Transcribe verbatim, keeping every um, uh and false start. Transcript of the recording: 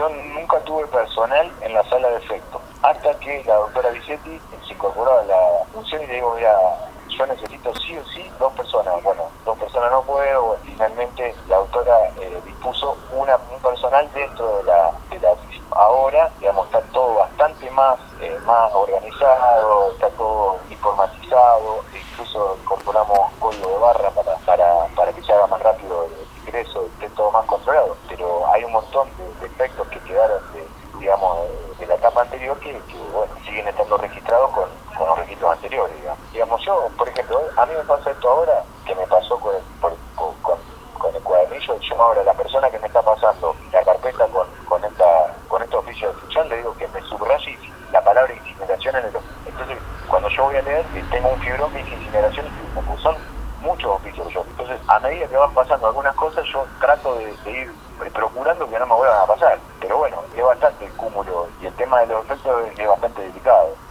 yo nunca tuve personal en la sala de efectos, hasta que la doctora Vicetti se incorporó a la función y le digo, mira, yo necesito sí o sí dos personas. Bueno, dos personas no puedo. Finalmente la doctora eh, dispuso una, un personal dentro de la, de la ahora, digamos, está todo bastante más, eh, más organizado, está todo informatizado, e incluso incorporamos código de barra para, para, para que se haga más rápido el ingreso, esté todo más controlado, pero hay un montón de, de efectos que quedaron de, digamos, de la etapa anterior que, que bueno, siguen estando registrados con, con los registros anteriores, digamos. Digamos, yo, por ejemplo, a mí me pasa esto ahora, que me pasó con el, por, con, con, con el cuadernillo, yo ahora, la persona que me está pasando la carpeta con, con esta, con este oficio de función, le digo que me subraye la palabra incineración en el oficio. Entonces, cuando yo voy a leer, tengo un fibrón que dice incineración, porque son muchos oficios yo. Entonces, a medida que van pasando algunas cosas, yo trato de, de ir procurando que no me vuelvan a pasar. Pero bueno, es bastante el cúmulo y el tema de los efectos es, es bastante delicado.